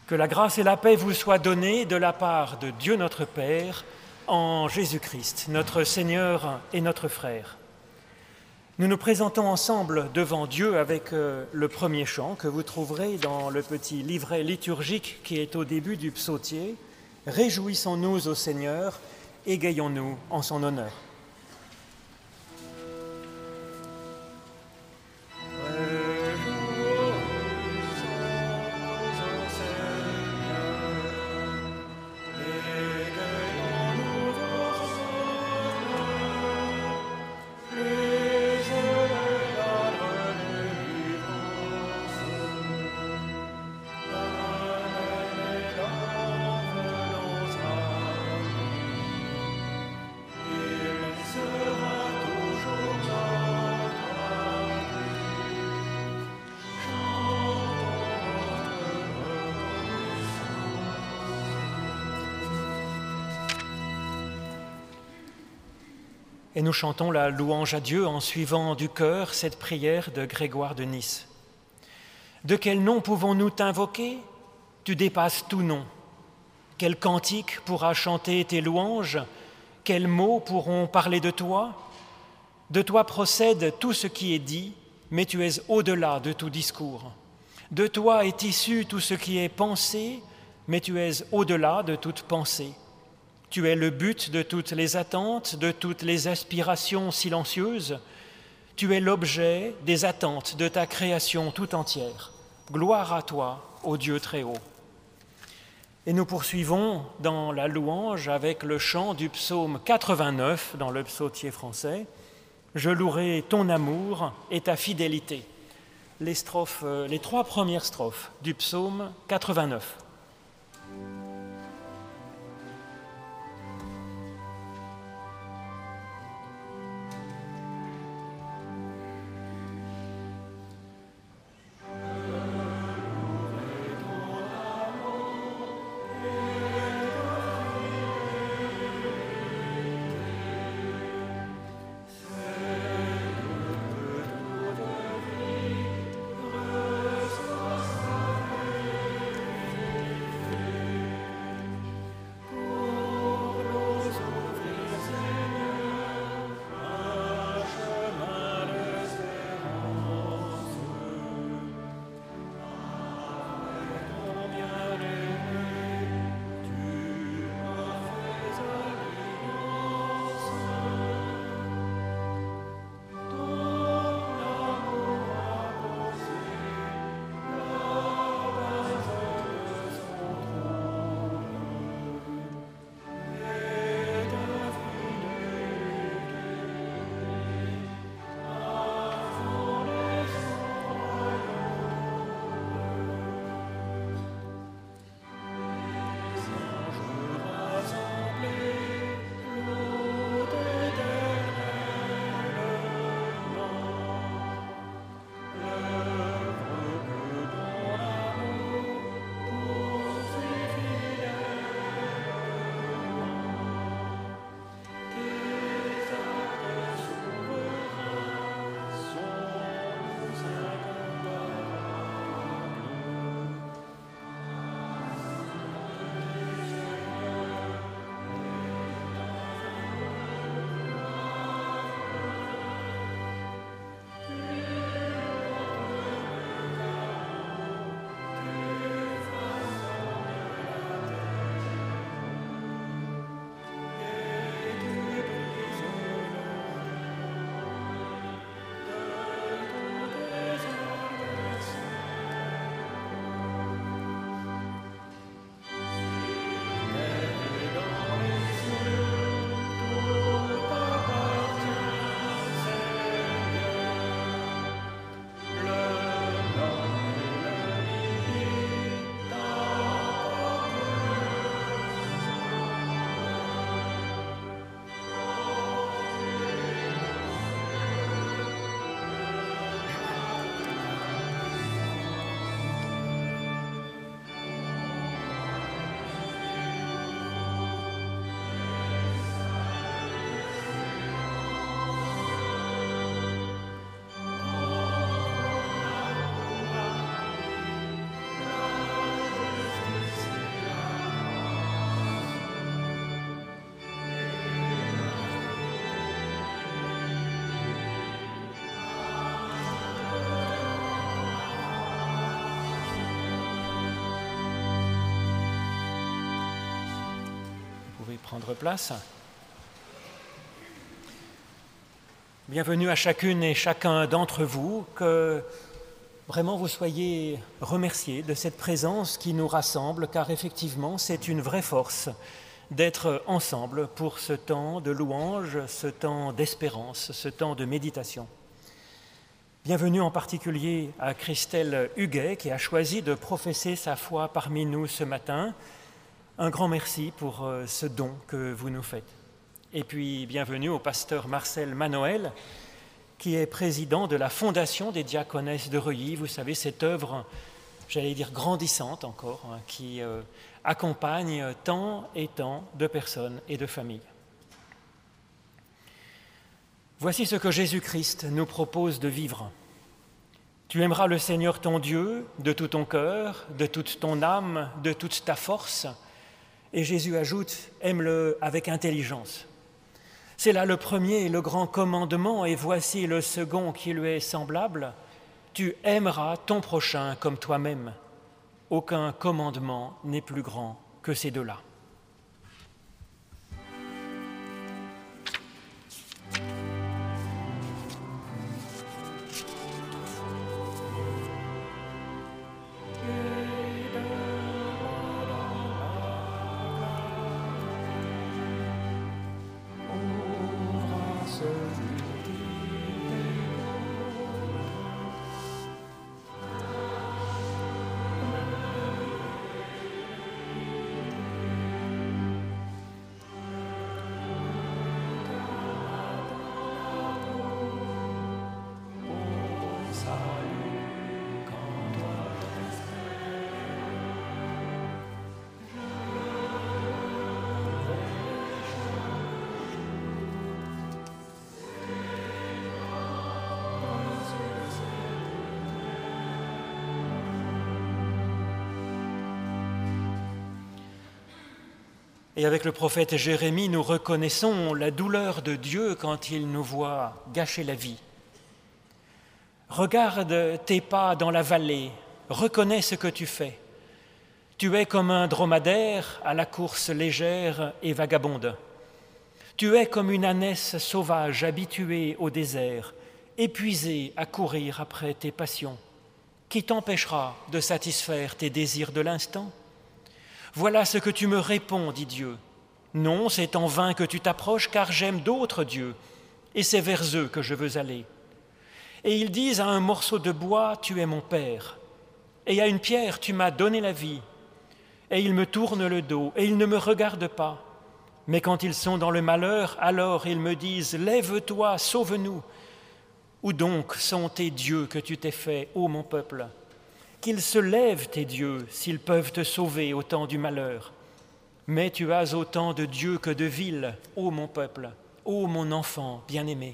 Que la grâce et la paix vous soient données de la part de Dieu notre Père, en Jésus-Christ, notre Seigneur et notre frère. Nous nous présentons ensemble devant Dieu avec le premier chant que vous trouverez dans le petit livret liturgique qui est au début du psautier. Réjouissons-nous au Seigneur, égayons-nous en son honneur. Et nous chantons la louange à Dieu en suivant du cœur cette prière de Grégoire de Nice. De quel nom pouvons-nous t'invoquer ? Tu dépasses tout nom. Quel cantique pourra chanter tes louanges ? Quels mots pourront parler de toi ? De toi procède tout ce qui est dit, mais tu es au-delà de tout discours. De toi est issu tout ce qui est pensé, mais tu es au-delà de toute pensée. Tu es le but de toutes les attentes, de toutes les aspirations silencieuses. Tu es l'objet des attentes de ta création tout entière. Gloire à toi, ô Dieu très haut. Et nous poursuivons dans la louange avec le chant du psaume 89 dans le psautier français. Je louerai ton amour et ta fidélité. Les trois premières strophes du psaume 89. prendre place. Bienvenue à chacune et chacun d'entre vous, que vraiment vous soyez remerciés de cette présence qui nous rassemble, car effectivement c'est une vraie force d'être ensemble pour ce temps de louange, ce temps d'espérance, ce temps de méditation. Bienvenue en particulier à Christelle Huguet qui a choisi de professer sa foi parmi nous ce matin. Un grand merci pour ce don que vous nous faites. Et puis bienvenue au pasteur Marcel Manoël qui est président de la Fondation des Diaconesses de Reuilly. Vous savez, cette œuvre, j'allais dire grandissante encore, qui accompagne tant et tant de personnes et de familles. Voici ce que Jésus-Christ nous propose de vivre. Tu aimeras le Seigneur ton Dieu de tout ton cœur, de toute ton âme, de toute ta force. Et Jésus ajoute, aime-le avec intelligence. C'est là le premier et le grand commandement, et voici le second qui lui est semblable. Tu aimeras ton prochain comme toi-même. Aucun commandement n'est plus grand que ces deux-là. Et avec le prophète Jérémie, nous reconnaissons la douleur de Dieu quand il nous voit gâcher la vie. Regarde tes pas dans la vallée, reconnais ce que tu fais. Tu es comme un dromadaire à la course légère et vagabonde. Tu es comme une ânesse sauvage habituée au désert, épuisée à courir après tes passions. Qui t'empêchera de satisfaire tes désirs de l'instant ? Voilà ce que tu me réponds, dit Dieu. Non, c'est en vain que tu t'approches, car j'aime d'autres dieux, et c'est vers eux que je veux aller. Et ils disent à un morceau de bois, tu es mon père, et à une pierre, tu m'as donné la vie. Et ils me tournent le dos, et ils ne me regardent pas. Mais quand ils sont dans le malheur, alors ils me disent, lève-toi, sauve-nous. Où donc sont tes dieux que tu t'es fait, ô mon peuple ? Qu'ils se lèvent, tes dieux, s'ils peuvent te sauver au temps du malheur. Mais tu as autant de dieux que de villes, ô mon peuple, ô mon enfant bien-aimé.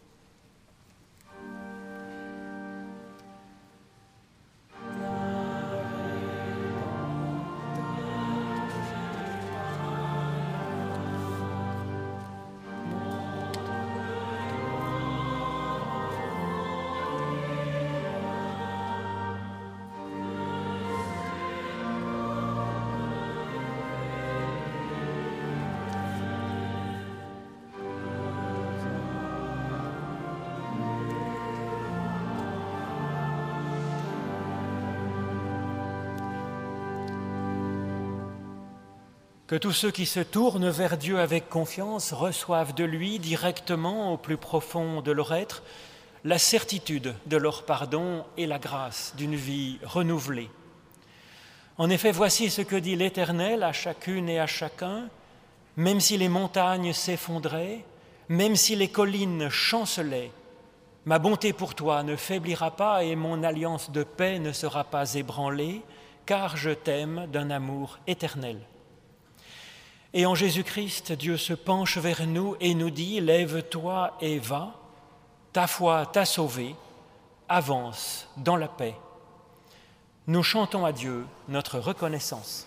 Que tous ceux qui se tournent vers Dieu avec confiance reçoivent de lui directement au plus profond de leur être la certitude de leur pardon et la grâce d'une vie renouvelée. En effet, voici ce que dit l'Éternel à chacune et à chacun, même si les montagnes s'effondraient, même si les collines chancelaient, ma bonté pour toi ne faiblira pas et mon alliance de paix ne sera pas ébranlée, car je t'aime d'un amour éternel. Et en Jésus-Christ, Dieu se penche vers nous et nous dit « Lève-toi et va, ta foi t'a sauvé, avance dans la paix. » Nous chantons à Dieu notre reconnaissance.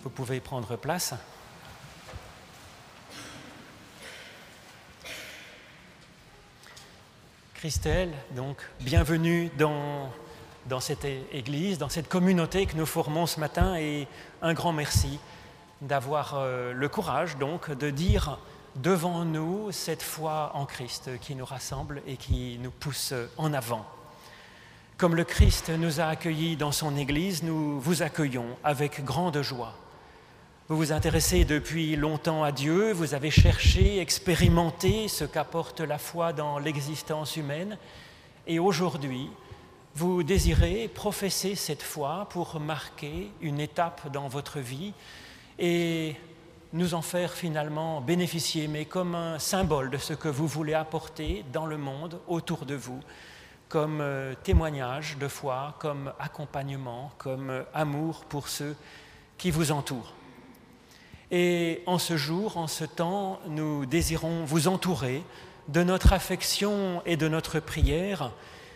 Vous pouvez prendre place. Christelle, donc, bienvenue dans cette église, dans cette communauté que nous formons ce matin, et un grand merci d'avoir le courage donc de dire devant nous cette foi en Christ qui nous rassemble et qui nous pousse en avant. Comme le Christ nous a accueillis dans son Église, nous vous accueillons avec grande joie. Vous vous intéressez depuis longtemps à Dieu, vous avez cherché, expérimenté ce qu'apporte la foi dans l'existence humaine, et aujourd'hui, vous désirez professer cette foi pour marquer une étape dans votre vie et nous en faire finalement bénéficier, mais comme un symbole de ce que vous voulez apporter dans le monde autour de vous, comme témoignage de foi, comme accompagnement, comme amour pour ceux qui vous entourent. Et en ce jour, en ce temps, nous désirons vous entourer de notre affection et de notre prière.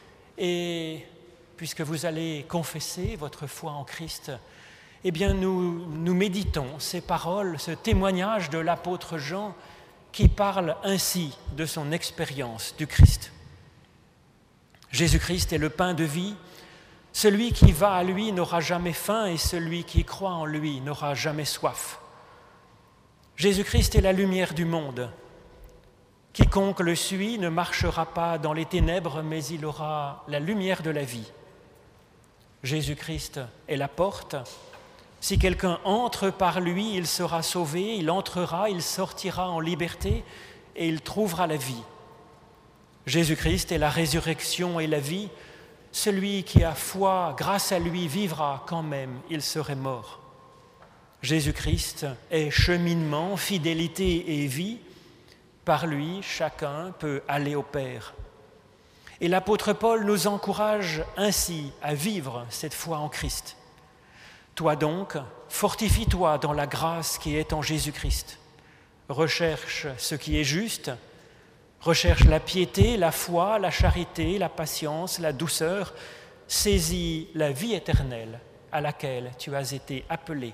Et puisque vous allez confesser votre foi en Christ, eh bien nous méditons ces paroles, ce témoignage de l'apôtre Jean qui parle ainsi de son expérience du Christ. Jésus-Christ est le pain de vie. Celui qui va à lui n'aura jamais faim et celui qui croit en lui n'aura jamais soif. Jésus-Christ est la lumière du monde. Quiconque le suit ne marchera pas dans les ténèbres, mais il aura la lumière de la vie. Jésus-Christ est la porte. Si quelqu'un entre par lui, il sera sauvé, il entrera, il sortira en liberté et il trouvera la vie. Jésus-Christ est la résurrection et la vie. Celui qui a foi, grâce à lui, vivra quand même il serait mort. Jésus-Christ est cheminement, fidélité et vie. Par lui, chacun peut aller au Père. Et l'apôtre Paul nous encourage ainsi à vivre cette foi en Christ. Toi donc, fortifie-toi dans la grâce qui est en Jésus-Christ. Recherche ce qui est juste, recherche la piété, la foi, la charité, la patience, la douceur. Saisis la vie éternelle à laquelle tu as été appelé.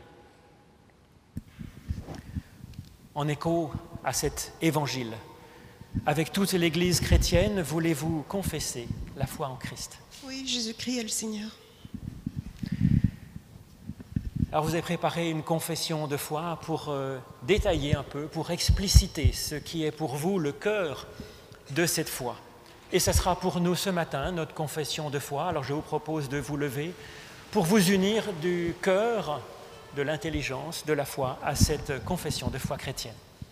En écho à cet évangile, avec toute l'Église chrétienne, voulez-vous confesser la foi en Christ? Oui, Jésus-Christ est le Seigneur. Alors vous avez préparé une confession de foi pour détailler un peu, pour expliciter ce qui est pour vous le cœur de cette foi. Et ce sera pour nous ce matin notre confession de foi. Alors je vous propose de vous lever pour vous unir du cœur, de l'intelligence, de la foi à cette confession de foi chrétienne.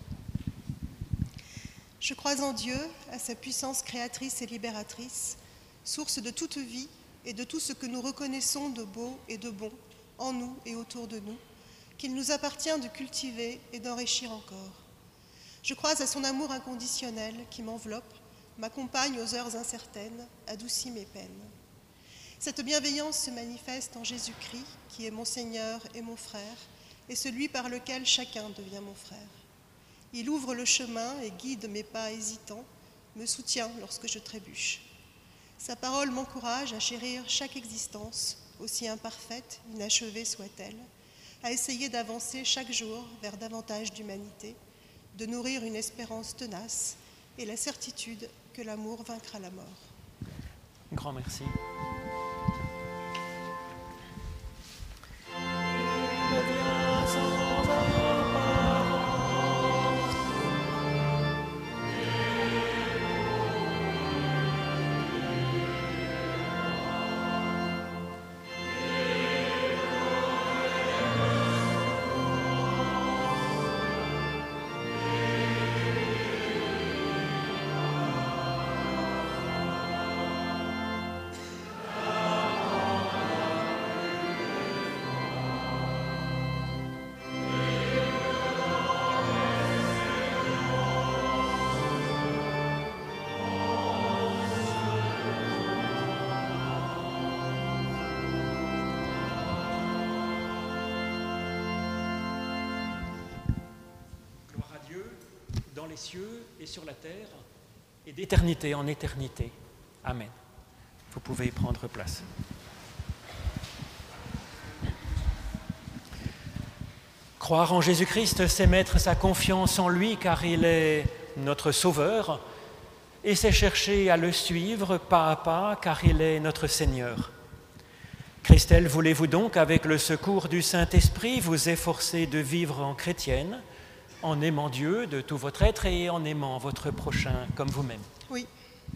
Je crois en Dieu, à sa puissance créatrice et libératrice, source de toute vie et de tout ce que nous reconnaissons de beau et de bon en nous et autour de nous, qu'il nous appartient de cultiver et d'enrichir encore. Je crois à son amour inconditionnel qui m'enveloppe, m'accompagne aux heures incertaines, adoucit mes peines. Cette bienveillance se manifeste en Jésus-Christ, qui est mon Seigneur et mon frère, et celui par lequel chacun devient mon frère. Il ouvre le chemin et guide mes pas hésitants, me soutient lorsque je trébuche. Sa parole m'encourage à chérir chaque existence, aussi imparfaite, inachevée soit-elle, à essayer d'avancer chaque jour vers davantage d'humanité, de nourrir une espérance tenace et la certitude que l'amour vaincra la mort. Grand merci. Dans les cieux et sur la terre, et d'éternité en éternité. Amen. Vous pouvez prendre place. Croire en Jésus-Christ, c'est mettre sa confiance en lui car il est notre Sauveur, et c'est chercher à le suivre pas à pas car il est notre Seigneur. Christelle, voulez-vous donc, avec le secours du Saint-Esprit, vous efforcer de vivre en chrétienne, en aimant Dieu de tout votre être et en aimant votre prochain comme vous-même? Oui.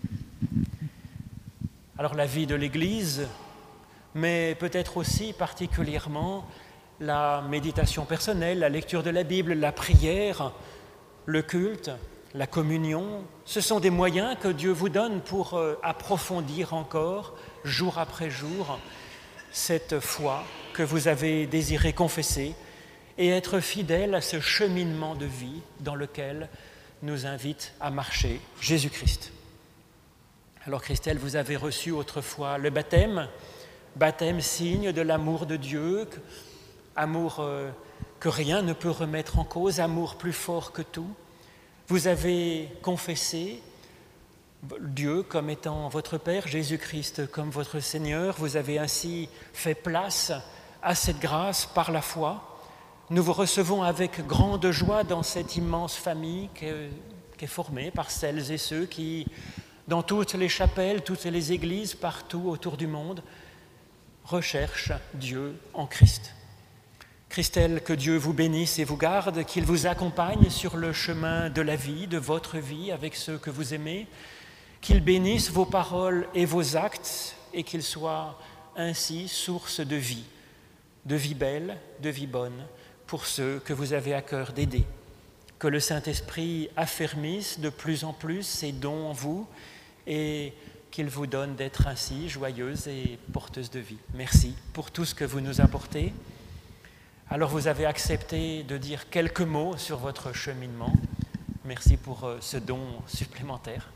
Alors la vie de l'Église, mais peut-être aussi particulièrement la méditation personnelle, la lecture de la Bible, la prière, le culte, la communion, ce sont des moyens que Dieu vous donne pour approfondir encore, jour après jour, cette foi que vous avez désiré confesser et être fidèle à ce cheminement de vie dans lequel nous invite à marcher Jésus-Christ. Alors Christelle, vous avez reçu autrefois le baptême, signe de l'amour de Dieu, amour que rien ne peut remettre en cause, amour plus fort que tout. Vous avez confessé Dieu comme étant votre Père, Jésus-Christ comme votre Seigneur. Vous avez ainsi fait place à cette grâce par la foi. Nous vous recevons avec grande joie dans cette immense famille qui est formée par celles et ceux qui, dans toutes les chapelles, toutes les églises, partout autour du monde, recherchent Dieu en Christ. Christelle, que Dieu vous bénisse et vous garde, qu'il vous accompagne sur le chemin de la vie, de votre vie avec ceux que vous aimez, qu'il bénisse vos paroles et vos actes et qu'il soit ainsi source de vie belle, de vie bonne pour ceux que vous avez à cœur d'aider. Que le Saint-Esprit affermisse de plus en plus ses dons en vous et qu'il vous donne d'être ainsi joyeuse et porteuse de vie. Merci pour tout ce que vous nous apportez. Alors vous avez accepté de dire quelques mots sur votre cheminement. Merci pour ce don supplémentaire.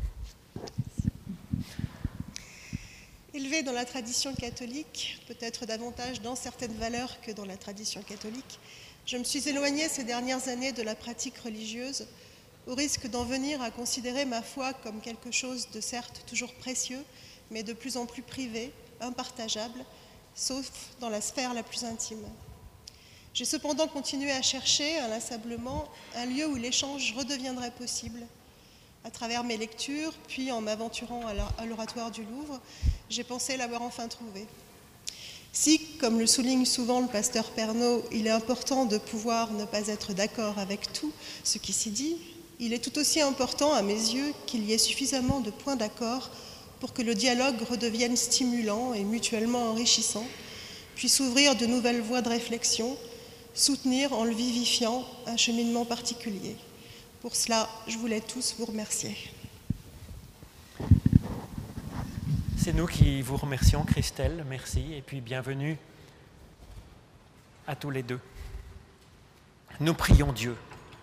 Élevée dans la tradition catholique, peut-être davantage dans certaines valeurs que dans la tradition catholique, je me suis éloignée ces dernières années de la pratique religieuse, au risque d'en venir à considérer ma foi comme quelque chose de certes toujours précieux, mais de plus en plus privé, impartageable, sauf dans la sphère la plus intime. J'ai cependant continué à chercher inlassablement un lieu où l'échange redeviendrait possible. À travers mes lectures, puis en m'aventurant à l'Oratoire du Louvre, j'ai pensé l'avoir enfin trouvé. Si, comme le souligne souvent le pasteur Pernaut, il est important de pouvoir ne pas être d'accord avec tout ce qui s'y dit, il est tout aussi important à mes yeux qu'il y ait suffisamment de points d'accord pour que le dialogue redevienne stimulant et mutuellement enrichissant, puisse ouvrir de nouvelles voies de réflexion, soutenir en le vivifiant un cheminement particulier. Pour cela, je voulais tous vous remercier. C'est nous qui vous remercions, Christelle, merci, et puis bienvenue à tous les deux. Nous prions Dieu.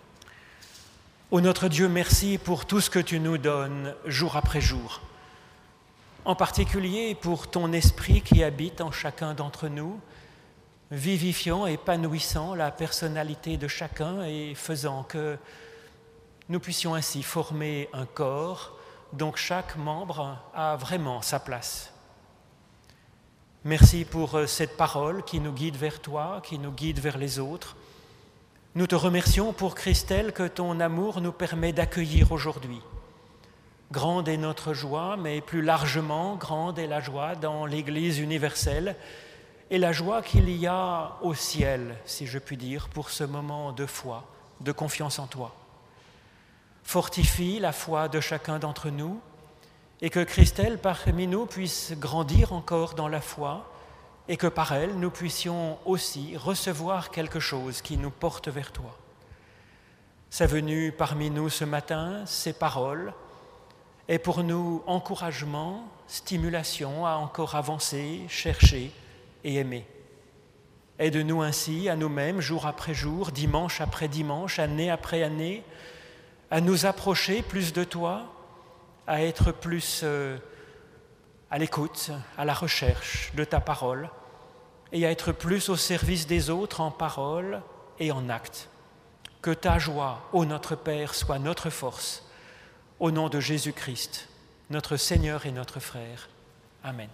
Ô notre Dieu, merci pour tout ce que tu nous donnes jour après jour, en particulier pour ton esprit qui habite en chacun d'entre nous, vivifiant, épanouissant la personnalité de chacun et faisant que nous puissions ainsi former un corps dont chaque membre a vraiment sa place. Merci pour cette parole qui nous guide vers toi, qui nous guide vers les autres. Nous te remercions pour Christelle que ton amour nous permet d'accueillir aujourd'hui. Grande est notre joie, mais plus largement, grande est la joie dans l'Église universelle et la joie qu'il y a au ciel, si je puis dire, pour ce moment de foi, de confiance en toi. Fortifie la foi de chacun d'entre nous et que Christelle parmi nous puisse grandir encore dans la foi et que par elle nous puissions aussi recevoir quelque chose qui nous porte vers toi. Sa venue parmi nous ce matin, ses paroles, est pour nous encouragement, stimulation à encore avancer, chercher et aimer. Aide-nous ainsi à nous-mêmes, jour après jour, dimanche après dimanche, année après année, à nous approcher plus de toi, à être plus à l'écoute, à la recherche de ta parole et à être plus au service des autres en parole et en acte. Que ta joie, ô notre Père, soit notre force, au nom de Jésus-Christ, notre Seigneur et notre Frère. Amen.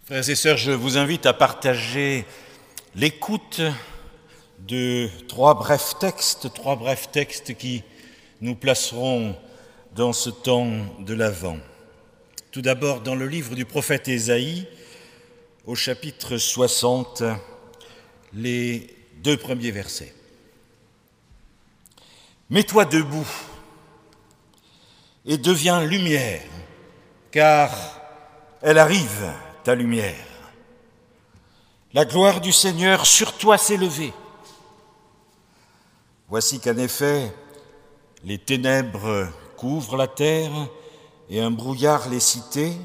Frères et sœurs, je vous invite à partager l'écoute de trois brefs textes qui nous placeront dans ce temps de l'Avent. Tout d'abord, dans le livre du prophète Ésaïe, au chapitre 60, les 2 premiers versets. « Mets-toi debout et deviens lumière, car elle arrive, ta lumière. La gloire du Seigneur sur toi s'est levée. Voici qu'en effet, les ténèbres couvrent la terre et un brouillard les cités,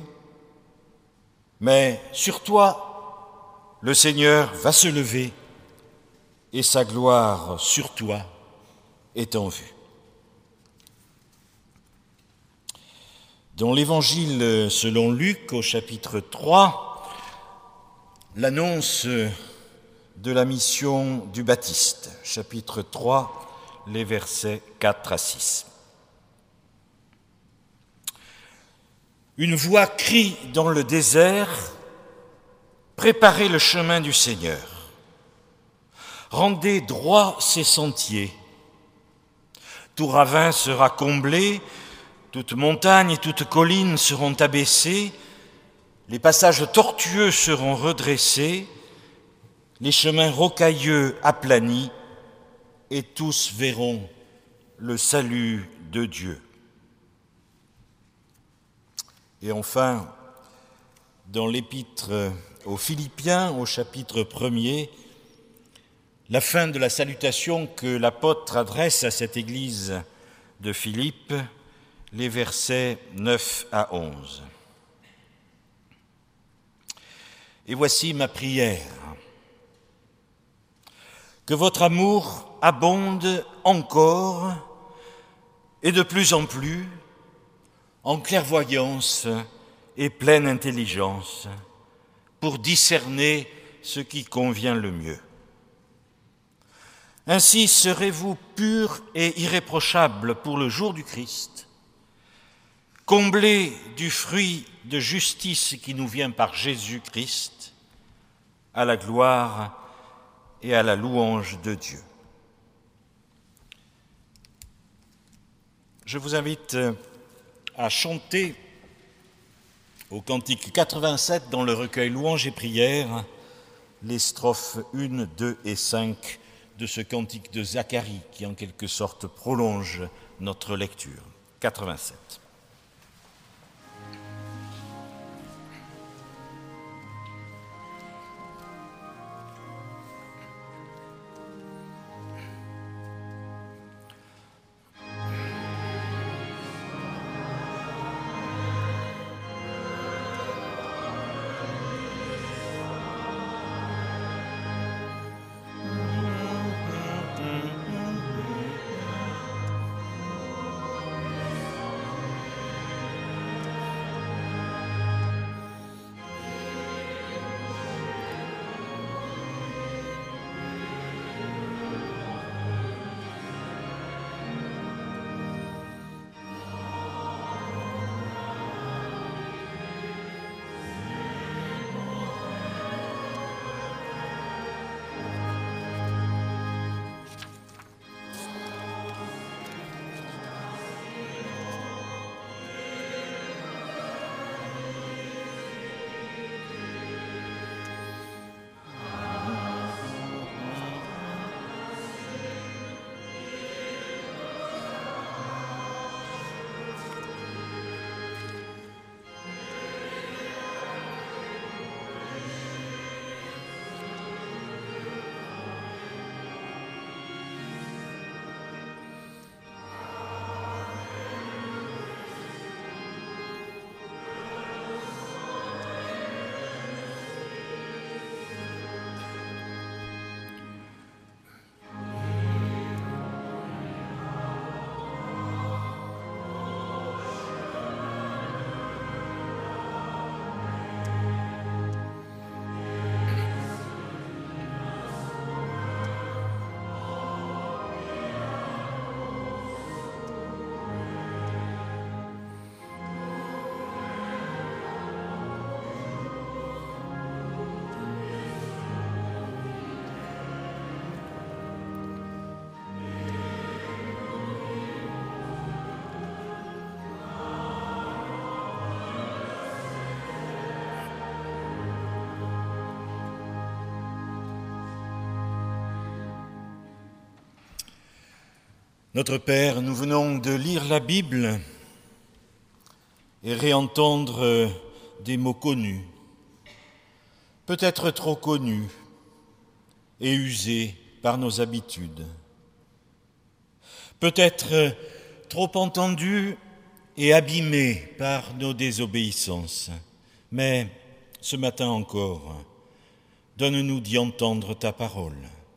mais sur toi, le Seigneur va se lever et sa gloire sur toi est en vue. » Dans l'Évangile selon Luc, au chapitre 3, l'annonce de la mission du Baptiste, chapitre 3, les versets 4 à 6. Une voix crie dans le désert, « Préparez le chemin du Seigneur, rendez droits ses sentiers. Tout ravin sera comblé, toute montagne et toute colline seront abaissées, les passages tortueux seront redressés, les chemins rocailleux aplanis, et tous verront le salut de Dieu. » Et enfin, dans l'épître aux Philippiens, au chapitre 1er, la fin de la salutation que l'apôtre adresse à cette église de Philippe, les versets 9 à 11. « Et voici ma prière. Que votre amour abonde encore et de plus en plus en clairvoyance et pleine intelligence pour discerner ce qui convient le mieux. Ainsi serez-vous purs et irréprochables pour le jour du Christ, comblés du fruit de justice qui nous vient par Jésus-Christ, à la gloire et à la louange de Dieu. » Je vous invite à chanter au cantique 87 dans le recueil Louanges et prières les strophes 1, 2 et 5 de ce cantique de Zacharie qui en quelque sorte prolonge notre lecture. 87. Notre Père, nous venons de lire la Bible et réentendre des mots connus, peut-être trop connus et usés par nos habitudes, peut-être trop entendus et abîmés par nos désobéissances. Mais ce matin encore, donne-nous d'y entendre ta parole.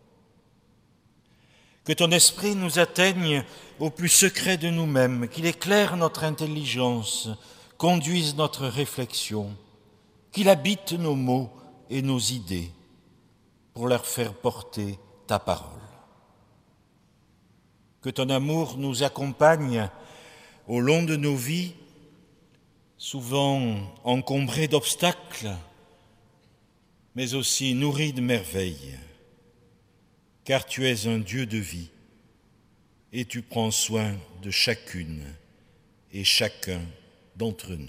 Que ton esprit nous atteigne au plus secret de nous-mêmes, qu'il éclaire notre intelligence, conduise notre réflexion, qu'il habite nos mots et nos idées pour leur faire porter ta parole. Que ton amour nous accompagne au long de nos vies, souvent encombrés d'obstacles, mais aussi nourris de merveilles, car tu es un Dieu de vie et tu prends soin de chacune et chacun d'entre nous.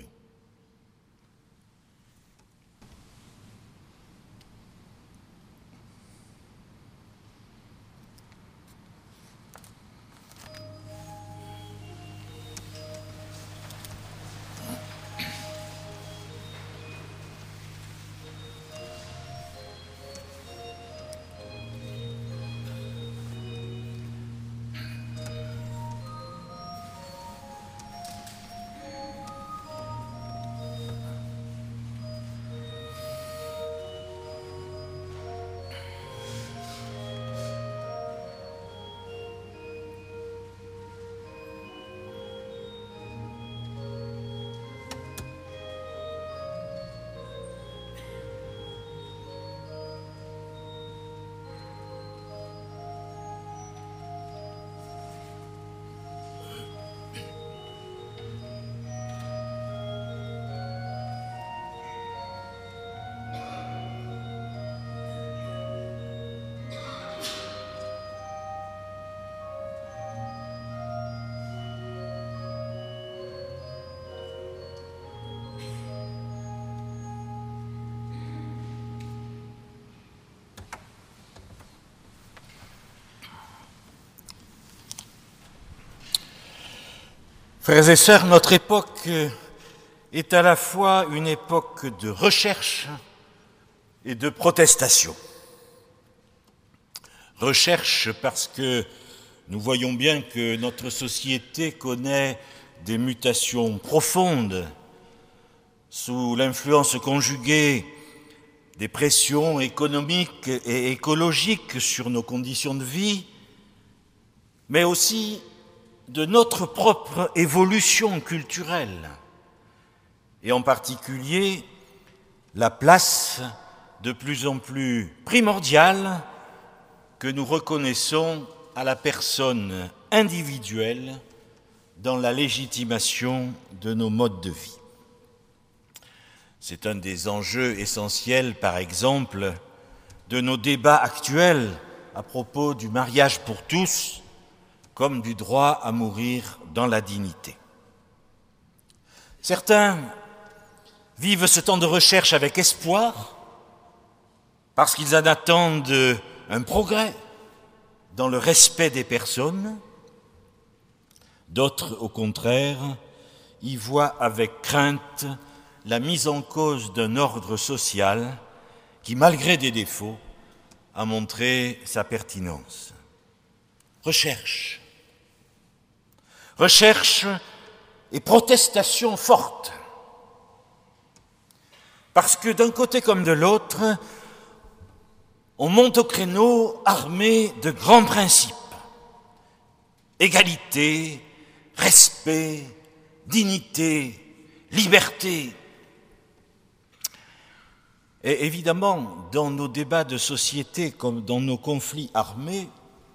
Frères et sœurs, notre époque est à la fois une époque de recherche et de protestation. Recherche parce que nous voyons bien que notre société connaît des mutations profondes sous l'influence conjuguée des pressions économiques et écologiques sur nos conditions de vie, mais aussi de notre propre évolution culturelle, et en particulier la place de plus en plus primordiale que nous reconnaissons à la personne individuelle dans la légitimation de nos modes de vie. C'est un des enjeux essentiels, par exemple, de nos débats actuels à propos du mariage pour tous, comme du droit à mourir dans la dignité. Certains vivent ce temps de recherche avec espoir, parce qu'ils en attendent un progrès dans le respect des personnes. D'autres, au contraire, y voient avec crainte la mise en cause d'un ordre social qui, malgré des défauts, a montré sa pertinence. Recherche et protestation forte. Parce que d'un côté comme de l'autre, on monte au créneau armé de grands principes. Égalité, respect, dignité, liberté. Et évidemment, dans nos débats de société comme dans nos conflits armés,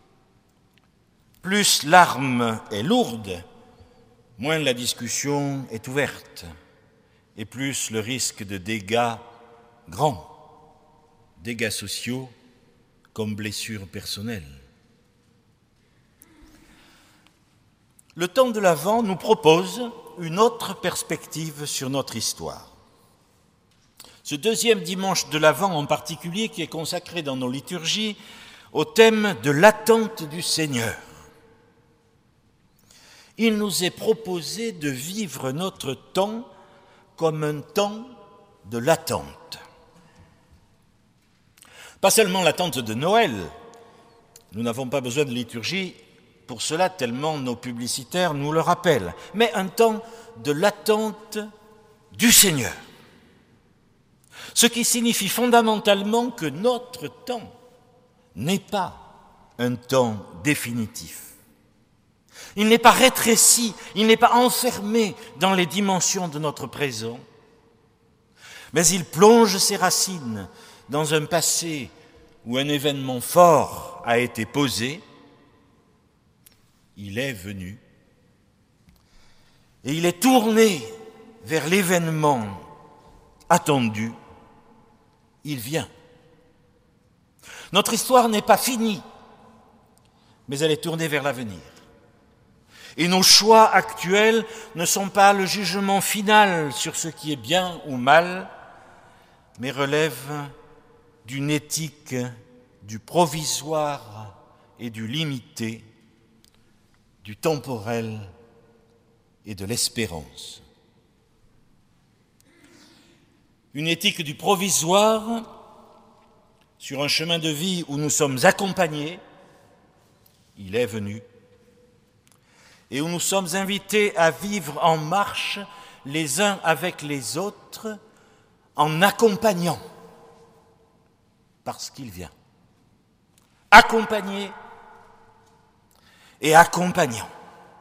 plus l'arme est lourde, moins la discussion est ouverte, et plus le risque de dégâts grand, dégâts sociaux comme blessures personnelles. Le temps de l'Avent nous propose une autre perspective sur notre histoire. Ce deuxième dimanche de l'Avent en particulier, qui est consacré dans nos liturgies au thème de l'attente du Seigneur. il nous est proposé de vivre notre temps comme un temps de l'attente. Pas seulement l'attente de Noël, nous n'avons pas besoin de liturgie pour cela, tellement nos publicitaires nous le rappellent, mais un temps de l'attente du Seigneur. Ce qui signifie fondamentalement que notre temps n'est pas un temps définitif. Il n'est pas rétréci, il n'est pas enfermé dans les dimensions de notre présent, mais il plonge ses racines dans un passé où un événement fort a été posé. Il est venu et il est tourné vers l'événement attendu. Il vient. Notre histoire n'est pas finie, mais elle est tournée vers l'avenir. Et nos choix actuels ne sont pas le jugement final sur ce qui est bien ou mal, mais relèvent d'une éthique du provisoire et du limité, du temporel et de l'espérance. Une éthique du provisoire sur un chemin de vie où nous sommes accompagnés, il est venu, et où nous sommes invités à vivre en marche les uns avec les autres, en accompagnant, parce qu'il vient. Accompagner et accompagnant.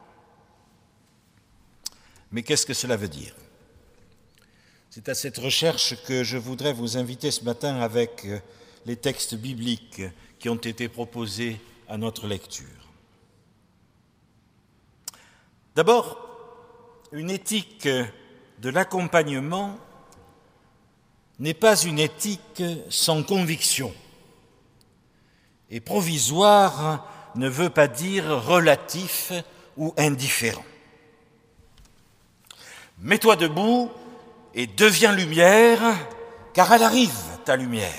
Mais qu'est-ce que cela veut dire ? C'est à cette recherche que je voudrais vous inviter ce matin avec les textes bibliques qui ont été proposés à notre lecture. D'abord, une éthique de l'accompagnement n'est pas une éthique sans conviction. Et provisoire ne veut pas dire relatif ou indifférent. Mets-toi debout et deviens lumière, car elle arrive, ta lumière.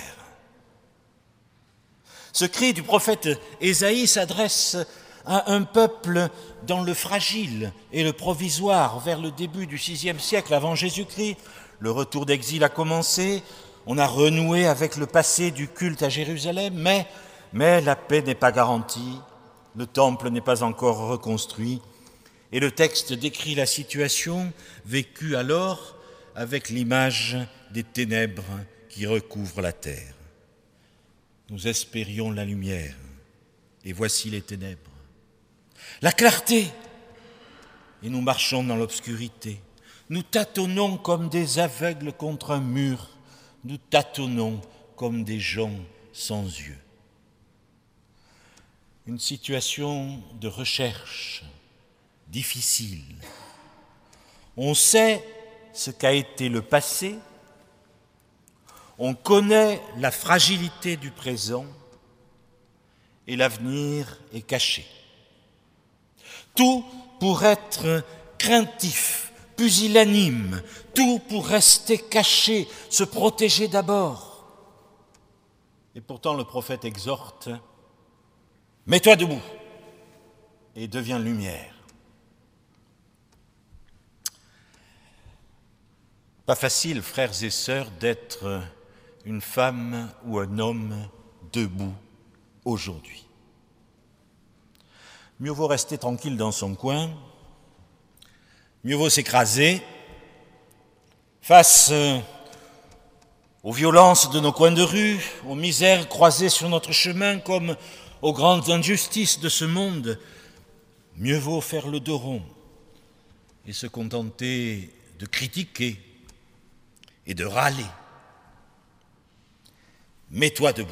Ce cri du prophète Ésaïe s'adresse à un peuple dans le fragile et le provisoire vers le début du VIe siècle avant Jésus-Christ. Le retour d'exil a commencé, on a renoué avec le passé du culte à Jérusalem, mais la paix n'est pas garantie, le temple n'est pas encore reconstruit, et le texte décrit la situation vécue alors avec l'image des ténèbres qui recouvrent la terre. Nous espérions la lumière, et voici les ténèbres. La clarté, et nous marchons dans l'obscurité. Nous tâtonnons comme des aveugles contre un mur, nous tâtonnons comme des gens sans yeux. Une situation de recherche difficile. On sait ce qu'a été le passé, on connaît la fragilité du présent et l'avenir est caché. Tout pour être craintif, pusillanime, tout pour rester caché, se protéger d'abord. Et pourtant le prophète exhorte, mets-toi debout et deviens lumière. Pas facile, frères et sœurs, d'être une femme ou un homme debout aujourd'hui. Mieux vaut rester tranquille dans son coin, mieux vaut s'écraser face aux violences de nos coins de rue, aux misères croisées sur notre chemin comme aux grandes injustices de ce monde. Mieux vaut faire le dos rond et se contenter de critiquer et de râler. Mets-toi debout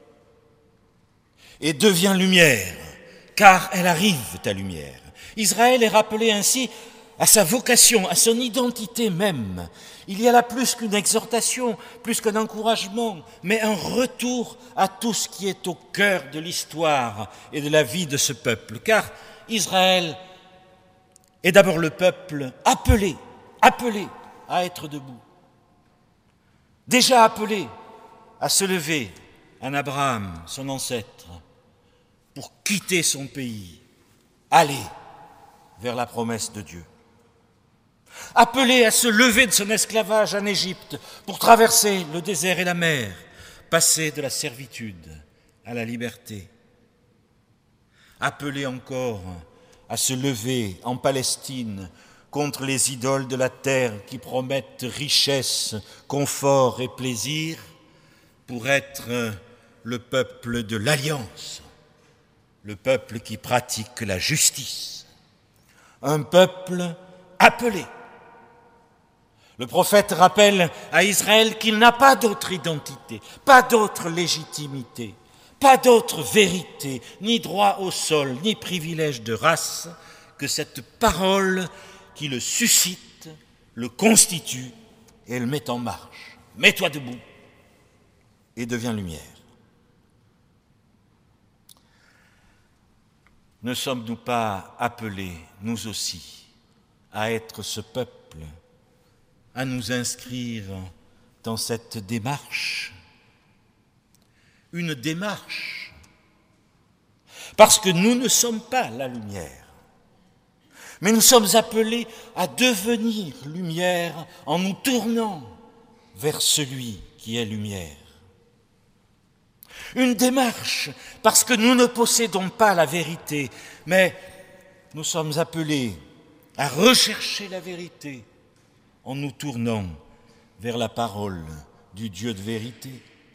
et deviens lumière, car elle arrive, ta lumière. Israël est rappelé ainsi à sa vocation, à son identité même. Il y a là plus qu'une exhortation, plus qu'un encouragement, mais un retour à tout ce qui est au cœur de l'histoire et de la vie de ce peuple. Car Israël est d'abord le peuple appelé à être debout. Déjà appelé à se lever, en Abraham, son ancêtre, pour quitter son pays, aller vers la promesse de Dieu. Appelé à se lever de son esclavage en Égypte pour traverser le désert et la mer, passer de la servitude à la liberté. Appelé encore à se lever en Palestine contre les idoles de la terre qui promettent richesse, confort et plaisir pour être le peuple de l'alliance, le peuple qui pratique la justice, un peuple appelé. Le prophète rappelle à Israël qu'il n'a pas d'autre identité, pas d'autre légitimité, pas d'autre vérité, ni droit au sol, ni privilège de race que cette parole qui le suscite, le constitue et le met en marche. Mets-toi debout et deviens lumière. Ne sommes-nous pas appelés, nous aussi, à être ce peuple, à nous inscrire dans cette démarche? Une démarche, parce que nous ne sommes pas la lumière, mais nous sommes appelés à devenir lumière en nous tournant vers celui qui est lumière. Une démarche, parce que nous ne possédons pas la vérité, mais nous sommes appelés à rechercher la vérité en nous tournant vers la parole du Dieu de vérité.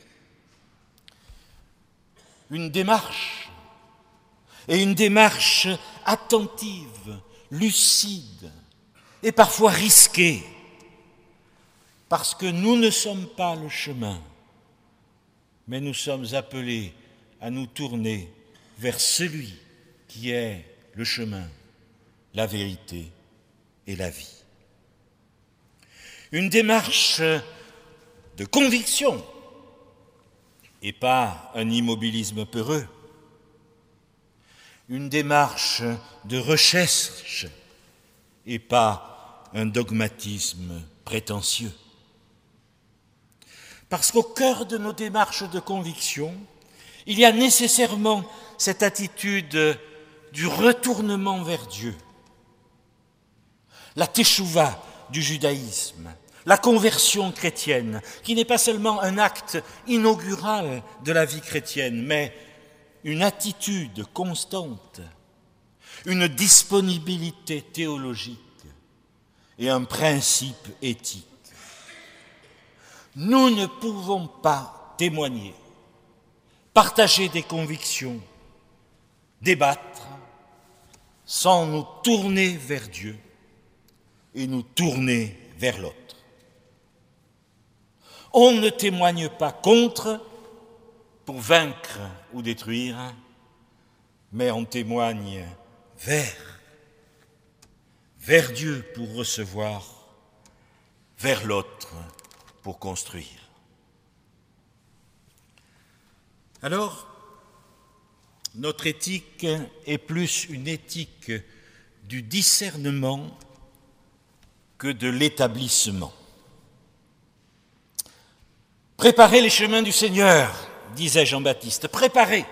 Une démarche, et une démarche attentive, lucide et parfois risquée, parce que nous ne sommes pas le chemin, mais nous sommes appelés à nous tourner vers celui qui est le chemin, la vérité et la vie. Une démarche de conviction et pas un immobilisme peureux. Une démarche de recherche et pas un dogmatisme prétentieux. Parce qu'au cœur de nos démarches de conviction, il y a nécessairement cette attitude du retournement vers Dieu. La teshuva du judaïsme, la conversion chrétienne, qui n'est pas seulement un acte inaugural de la vie chrétienne, mais une attitude constante, une disponibilité théologique et un principe éthique. Nous ne pouvons pas témoigner, partager des convictions, débattre, sans nous tourner vers Dieu et nous tourner vers l'autre. On ne témoigne pas contre pour vaincre ou détruire, mais on témoigne vers Dieu pour recevoir, vers l'autre pour construire. Alors, notre éthique est plus une éthique du discernement que de l'établissement. Préparez les chemins du Seigneur, disait Jean-Baptiste, préparez,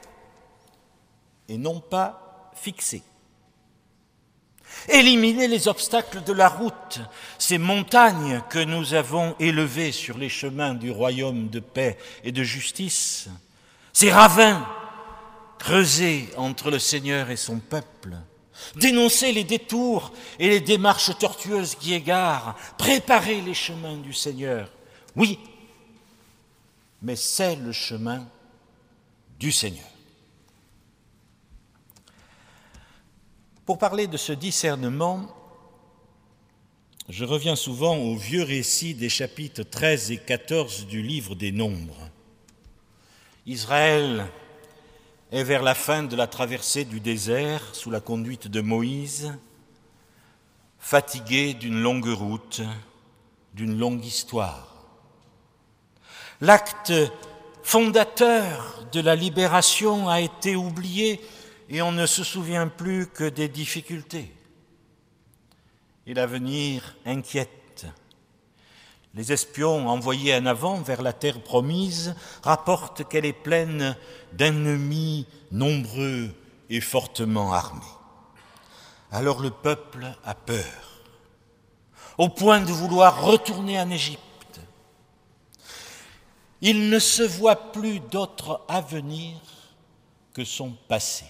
et non pas fixez. Éliminez les obstacles de la route, ces montagnes que nous avons élevées sur les chemins du royaume de paix et de justice, ces ravins creusés entre le Seigneur et son peuple. Dénoncez les détours et les démarches tortueuses qui égarent. Préparez les chemins du Seigneur. Oui, mais c'est le chemin du Seigneur. Pour parler de ce discernement, je reviens souvent au vieux récit des chapitres 13 et 14 du livre des Nombres. Israël est vers la fin de la traversée du désert sous la conduite de Moïse, fatigué d'une longue route, d'une longue histoire. L'acte fondateur de la libération a été oublié et on ne se souvient plus que des difficultés. Et l'avenir inquiète. Les espions envoyés en avant vers la terre promise rapportent qu'elle est pleine d'ennemis nombreux et fortement armés. Alors le peuple a peur, au point de vouloir retourner en Égypte. Il ne se voit plus d'autre avenir que son passé.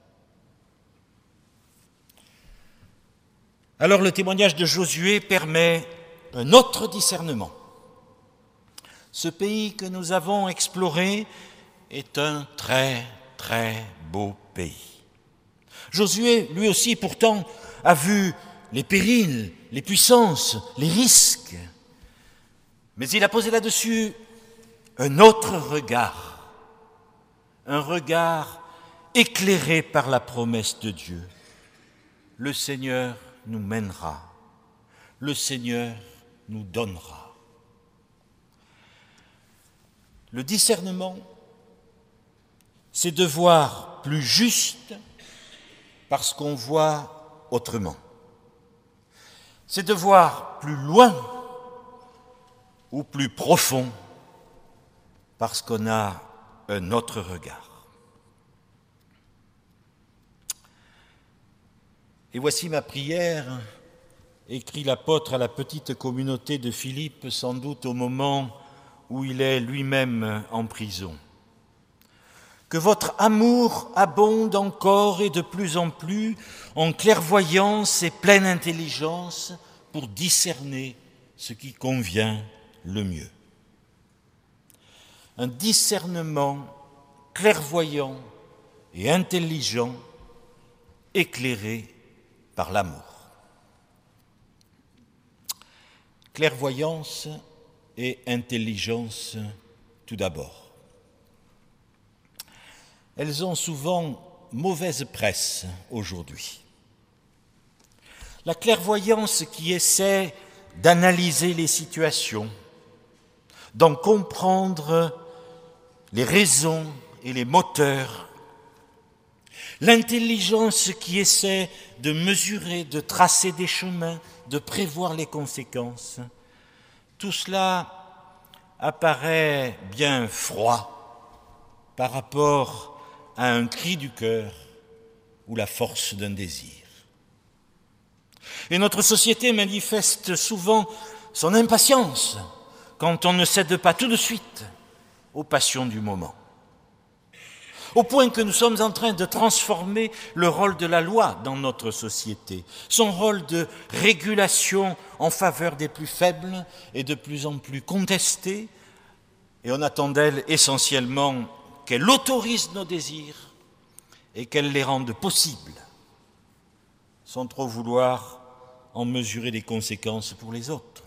Alors le témoignage de Josué permet un autre discernement. Ce pays que nous avons exploré est un très, très beau pays. Josué, lui aussi, pourtant, a vu les périls, les puissances, les risques. Mais il a posé là-dessus un autre regard, un regard éclairé par la promesse de Dieu. Le Seigneur nous mènera, le Seigneur nous donnera. Le discernement, c'est de voir plus juste parce qu'on voit autrement. C'est de voir plus loin ou plus profond parce qu'on a un autre regard. Et voici ma prière, écrit l'apôtre à la petite communauté de Philippe, sans doute au moment où il est lui-même en prison. Que votre amour abonde encore et de plus en plus en clairvoyance et pleine intelligence pour discerner ce qui convient le mieux. Un discernement clairvoyant et intelligent, éclairé par l'amour. Clairvoyance et intelligence tout d'abord. Elles ont souvent mauvaise presse aujourd'hui. La clairvoyance qui essaie d'analyser les situations, d'en comprendre les raisons et les moteurs. L'intelligence qui essaie de mesurer, de tracer des chemins, de prévoir les conséquences. Tout cela apparaît bien froid par rapport à un cri du cœur ou la force d'un désir. Et notre société manifeste souvent son impatience quand on ne cède pas tout de suite aux passions du moment. Au point que nous sommes en train de transformer le rôle de la loi dans notre société, son rôle de régulation en faveur des plus faibles est de plus en plus contesté, et on attend d'elle essentiellement qu'elle autorise nos désirs et qu'elle les rende possibles, sans trop vouloir en mesurer les conséquences pour les autres.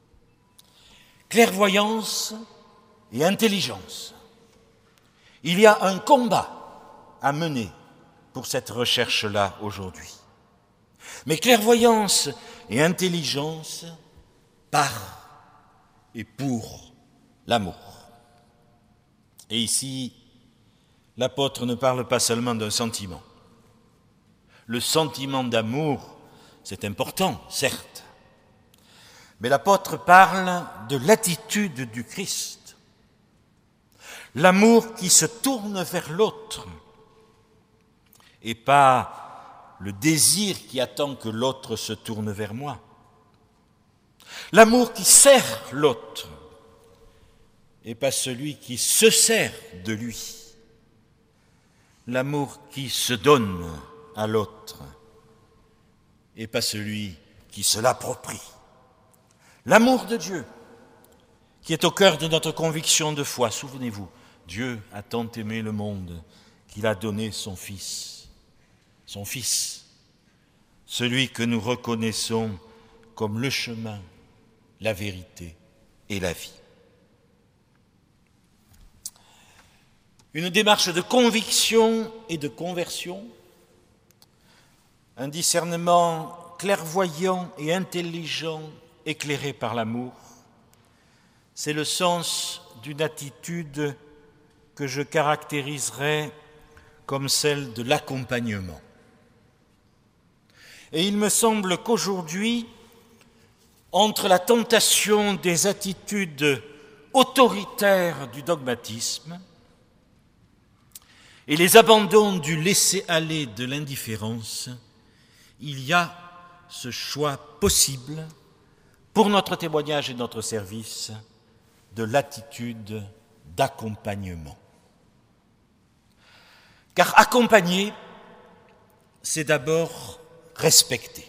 Clairvoyance et intelligence. Il y a un combat à mener pour cette recherche-là aujourd'hui. Mais clairvoyance et intelligence par et pour l'amour. Et ici, l'apôtre ne parle pas seulement d'un sentiment. Le sentiment d'amour, c'est important, certes. Mais l'apôtre parle de l'attitude du Christ. L'amour qui se tourne vers l'autre et pas le désir qui attend que l'autre se tourne vers moi. L'amour qui sert l'autre et pas celui qui se sert de lui. L'amour qui se donne à l'autre et pas celui qui se l'approprie. L'amour de Dieu qui est au cœur de notre conviction de foi. Souvenez-vous, Dieu a tant aimé le monde qu'il a donné son Fils, celui que nous reconnaissons comme le chemin, la vérité et la vie. Une démarche de conviction et de conversion, un discernement clairvoyant et intelligent, éclairé par l'amour, c'est le sens d'une attitude que je caractériserais comme celle de l'accompagnement. Et il me semble qu'aujourd'hui, entre la tentation des attitudes autoritaires du dogmatisme et les abandons du laisser-aller de l'indifférence, il y a ce choix possible pour notre témoignage et notre service de l'attitude d'accompagnement. Car accompagner, c'est d'abord respecter.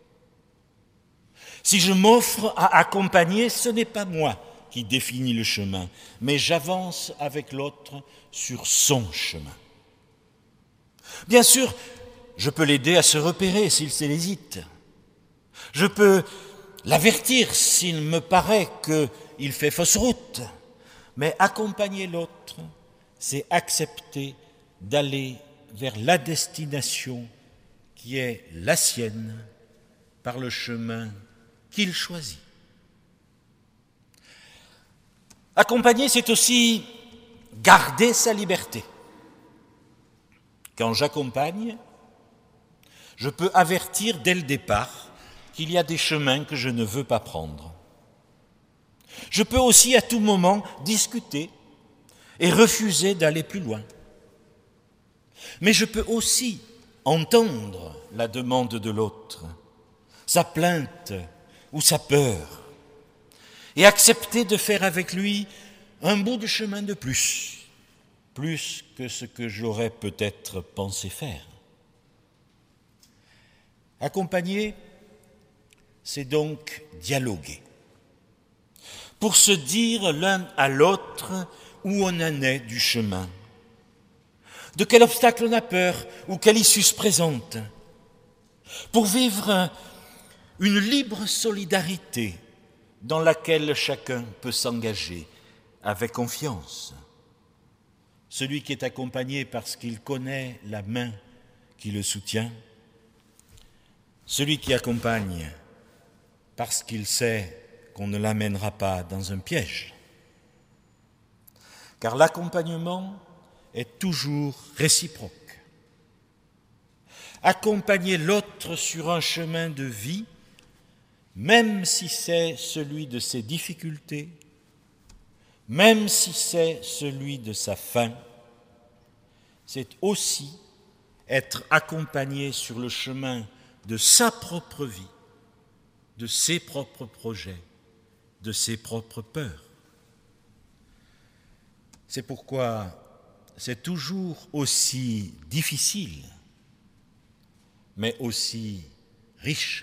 Si je m'offre à accompagner, ce n'est pas moi qui définis le chemin, mais j'avance avec l'autre sur son chemin. Bien sûr, je peux l'aider à se repérer s'il hésite. Je peux l'avertir s'il me paraît qu'il fait fausse route. Mais accompagner l'autre, c'est accepter d'aller vers la destination qui est la sienne par le chemin qu'il choisit. Accompagner, c'est aussi garder sa liberté. Quand j'accompagne, je peux avertir dès le départ qu'il y a des chemins que je ne veux pas prendre. Je peux aussi à tout moment discuter et refuser d'aller plus loin. Mais je peux aussi entendre la demande de l'autre, sa plainte ou sa peur, et accepter de faire avec lui un bout de chemin de plus que ce que j'aurais peut-être pensé faire. Accompagner, c'est donc dialoguer, pour se dire l'un à l'autre où on en est du chemin, de quel obstacle on a peur ou quelle issue se présente, pour vivre une libre solidarité dans laquelle chacun peut s'engager avec confiance. Celui qui est accompagné parce qu'il connaît la main qui le soutient, celui qui accompagne parce qu'il sait qu'on ne l'amènera pas dans un piège. Car l'accompagnement est toujours réciproque. Accompagner l'autre sur un chemin de vie, même si c'est celui de ses difficultés, même si c'est celui de sa faim, c'est aussi être accompagné sur le chemin de sa propre vie, de ses propres projets, de ses propres peurs. C'est pourquoi c'est toujours aussi difficile, mais aussi riche.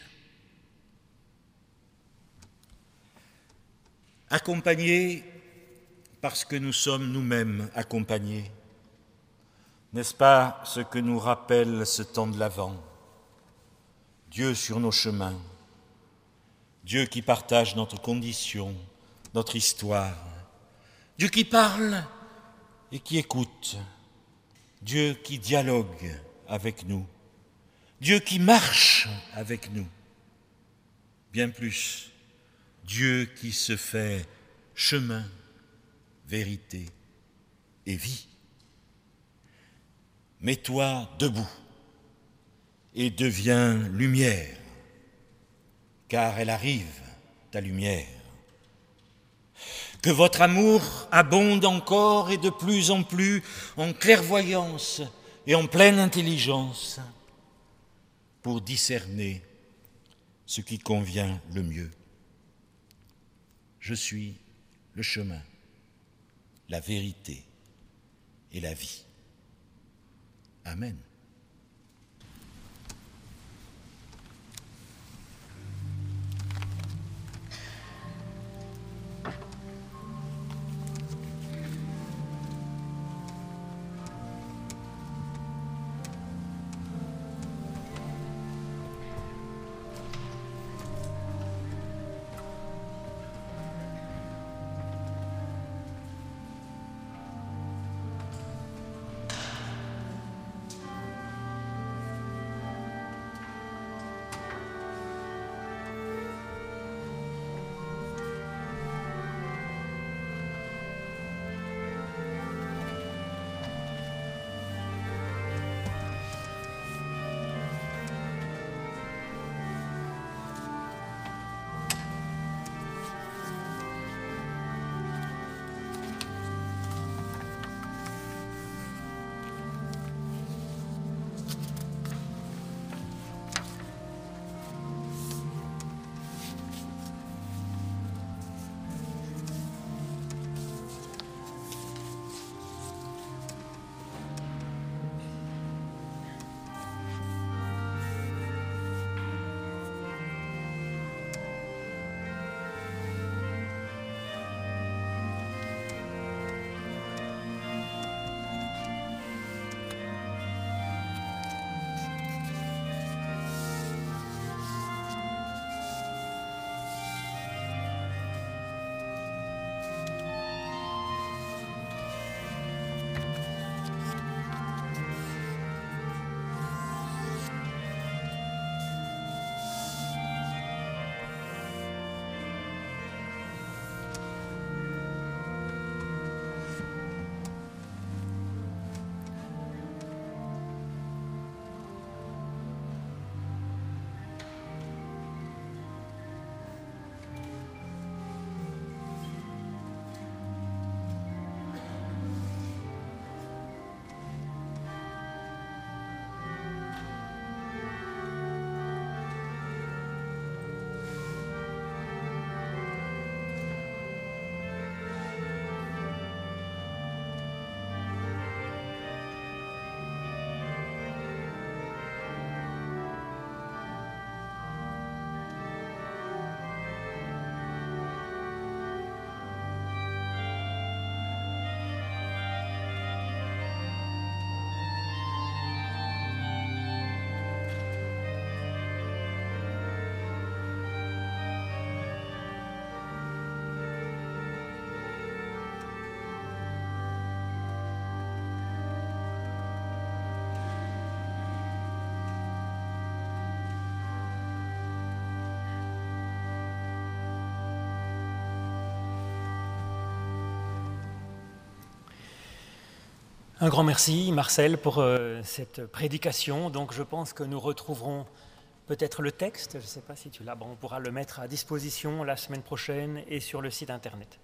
Accompagner parce que nous sommes nous-mêmes accompagnés. N'est-ce pas ce que nous rappelle ce temps de l'Avent? Dieu sur nos chemins, Dieu qui partage notre condition, notre histoire, Dieu qui parle et qui écoute, Dieu qui dialogue avec nous, Dieu qui marche avec nous, bien plus, Dieu qui se fait chemin, vérité et vie. Mets-toi debout et deviens lumière, car elle arrive, ta lumière. Que votre amour abonde encore et de plus en plus en clairvoyance et en pleine intelligence pour discerner ce qui convient le mieux. Je suis le chemin, la vérité et la vie. Amen. Un grand merci, Marcel, pour cette prédication. Donc, je pense que nous retrouverons peut-être le texte. Je ne sais pas si tu l'as. Bon, on pourra le mettre à disposition la semaine prochaine et sur le site internet.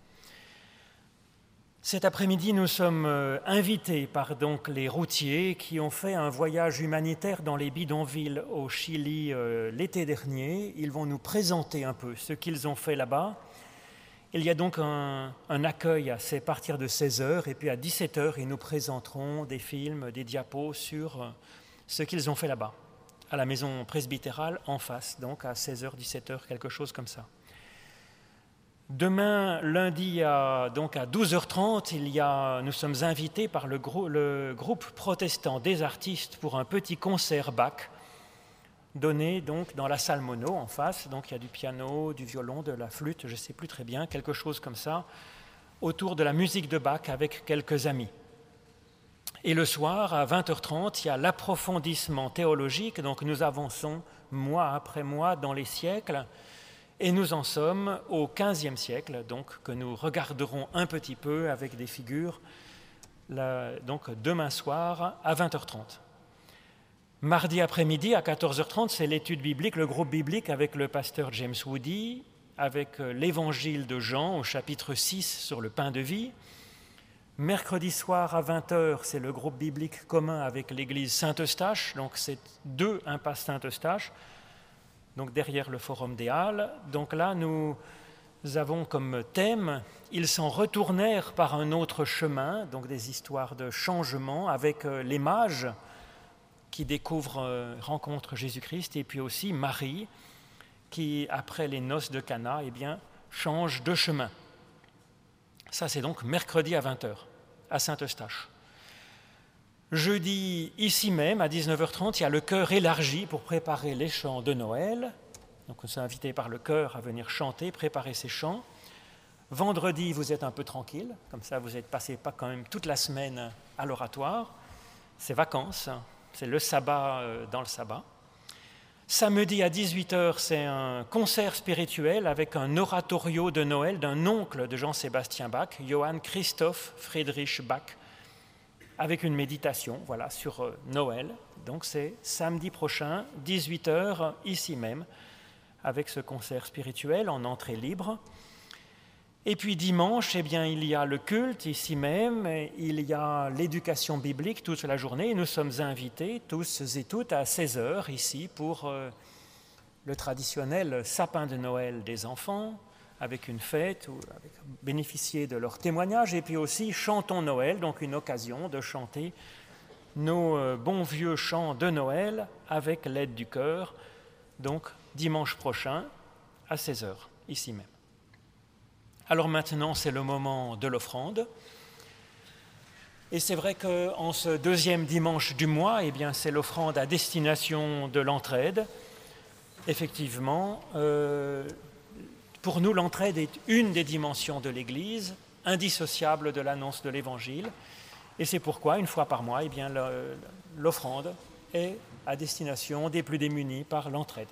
Cet après-midi, nous sommes invités par donc les routiers qui ont fait un voyage humanitaire dans les bidonvilles au Chili l'été dernier. Ils vont nous présenter un peu ce qu'ils ont fait là-bas. Il y a donc un accueil à partir de 16h et puis à 17h, ils nous présenteront des films, des diapos sur ce qu'ils ont fait là-bas, à la maison presbytérale en face, donc à 16h, 17h, quelque chose comme ça. Demain, lundi, donc à 12h30, nous sommes invités par le groupe protestant des artistes pour un petit concert Bach, donné donc dans la salle mono en face. Donc il y a du piano, du violon, de la flûte, je ne sais plus très bien, quelque chose comme ça, autour de la musique de Bach avec quelques amis. Et le soir, à 20h30, il y a l'approfondissement théologique. Donc nous avançons mois après mois dans les siècles. Et nous en sommes au XVe siècle, donc que nous regarderons un petit peu avec des figures, donc demain soir à 20h30. Mardi après-midi à 14h30, c'est l'étude biblique, le groupe biblique avec le pasteur James Woody, avec l'évangile de Jean au chapitre 6 sur le pain de vie. Mercredi soir à 20h, c'est le groupe biblique commun avec l'église Saint-Eustache, donc c'est 2 impasse Saint-Eustache, donc derrière le Forum des Halles. Donc là, nous avons comme thème « Ils s'en retournèrent par un autre chemin », donc des histoires de changement avec les mages qui rencontrent Jésus-Christ, et puis aussi Marie, qui, après les noces de Cana, change de chemin. Ça, c'est donc mercredi à 20h, à Saint-Eustache. Jeudi, ici même, à 19h30, il y a le chœur élargi pour préparer les chants de Noël. Donc, on s'est invité par le chœur à venir chanter, préparer ces chants. Vendredi, vous êtes un peu tranquille, comme ça, vous n'êtes passé pas quand même toute la semaine à l'oratoire. C'est vacances, c'est le sabbat dans le sabbat. Samedi à 18h, c'est un concert spirituel avec un oratorio de Noël d'un oncle de Jean-Sébastien Bach, Johann Christoph Friedrich Bach, avec une méditation sur Noël. Donc c'est samedi prochain, 18h, ici même, avec ce concert spirituel en entrée libre. Et puis dimanche, il y a le culte ici même, il y a l'éducation biblique toute la journée. Et nous sommes invités tous et toutes à 16h ici pour le traditionnel sapin de Noël des enfants, avec une fête, bénéficier de leur témoignage, et puis aussi Chantons Noël, donc une occasion de chanter nos bons vieux chants de Noël avec l'aide du chœur, donc dimanche prochain à 16h, ici même. Alors maintenant, c'est le moment de l'offrande. Et c'est vrai qu'en ce deuxième dimanche du mois, c'est l'offrande à destination de l'entraide. Effectivement, pour nous, l'entraide est une des dimensions de l'Église, indissociable de l'annonce de l'Évangile. Et c'est pourquoi, une fois par mois, l'offrande est à destination des plus démunis par l'entraide.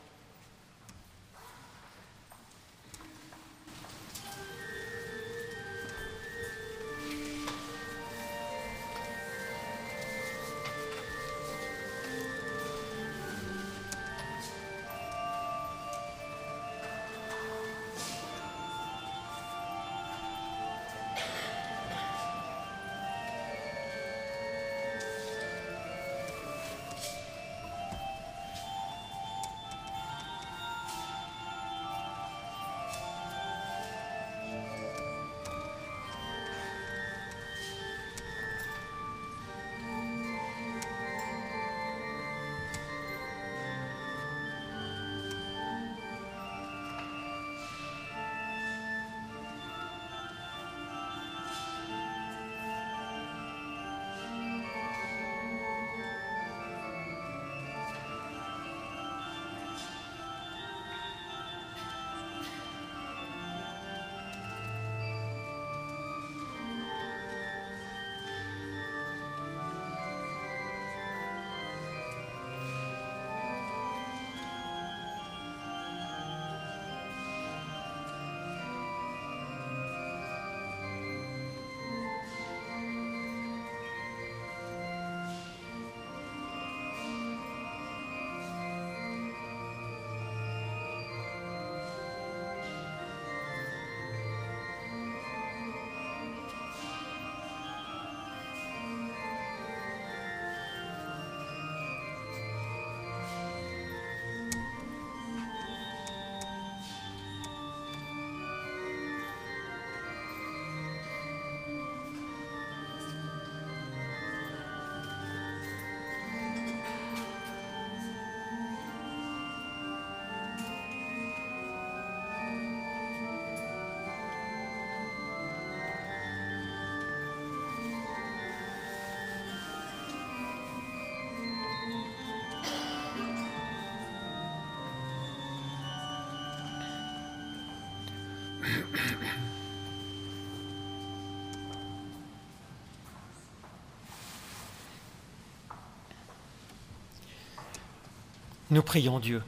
Nous prions Dieu.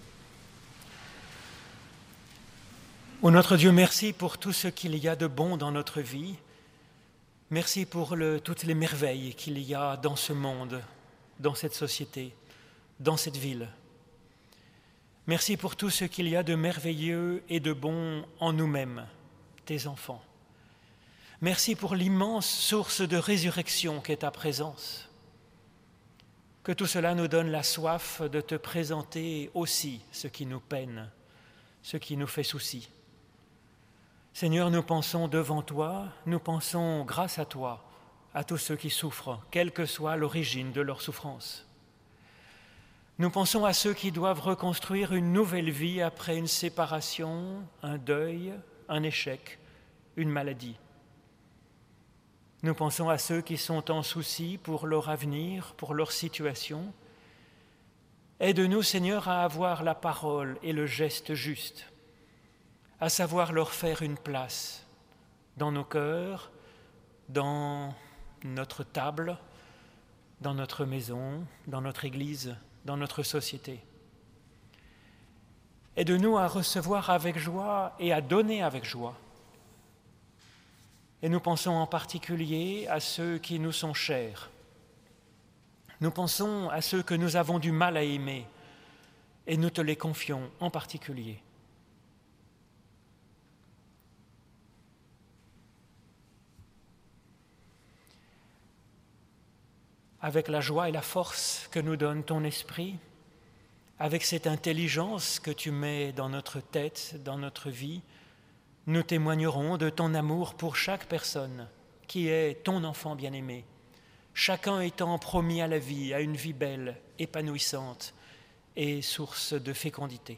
Ô notre Dieu, merci pour tout ce qu'il y a de bon dans notre vie. Merci pour toutes les merveilles qu'il y a dans ce monde, dans cette société, dans cette ville. Merci pour tout ce qu'il y a de merveilleux et de bon en nous-mêmes, tes enfants. Merci pour l'immense source de résurrection qu'est ta présence. Que tout cela nous donne la soif de te présenter aussi ce qui nous peine, ce qui nous fait souci. Seigneur, nous pensons devant toi, nous pensons grâce à toi, à tous ceux qui souffrent, quelle que soit l'origine de leur souffrance. Nous pensons à ceux qui doivent reconstruire une nouvelle vie après une séparation, un deuil, un échec, une maladie. Nous pensons à ceux qui sont en souci pour leur avenir, pour leur situation. Aide-nous, Seigneur, à avoir la parole et le geste juste, à savoir leur faire une place dans nos cœurs, dans notre table, dans notre maison, dans notre église, dans notre société. Aide-nous à recevoir avec joie et à donner avec joie. Et nous pensons en particulier à ceux qui nous sont chers. Nous pensons à ceux que nous avons du mal à aimer et nous te les confions en particulier. Avec la joie et la force que nous donne ton esprit, avec cette intelligence que tu mets dans notre tête, dans notre vie, nous témoignerons de ton amour pour chaque personne qui est ton enfant bien-aimé, chacun étant promis à la vie, à une vie belle, épanouissante et source de fécondité.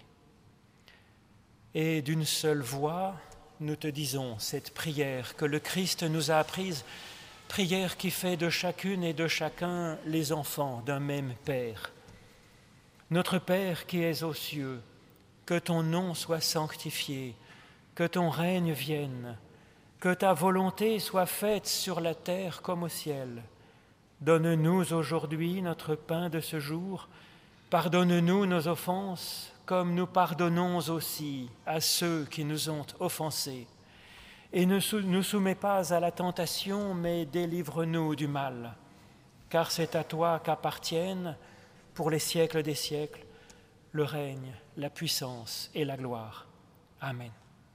Et d'une seule voix, nous te disons cette prière que le Christ nous a apprise, prière qui fait de chacune et de chacun les enfants d'un même Père. Notre Père qui es aux cieux, que ton nom soit sanctifié, que ton règne vienne, que ta volonté soit faite sur la terre comme au ciel. Donne-nous aujourd'hui notre pain de ce jour. Pardonne-nous nos offenses, comme nous pardonnons aussi à ceux qui nous ont offensés. Et ne nous soumets pas à la tentation, mais délivre-nous du mal. Car c'est à toi qu'appartiennent, pour les siècles des siècles, le règne, la puissance et la gloire. Amen.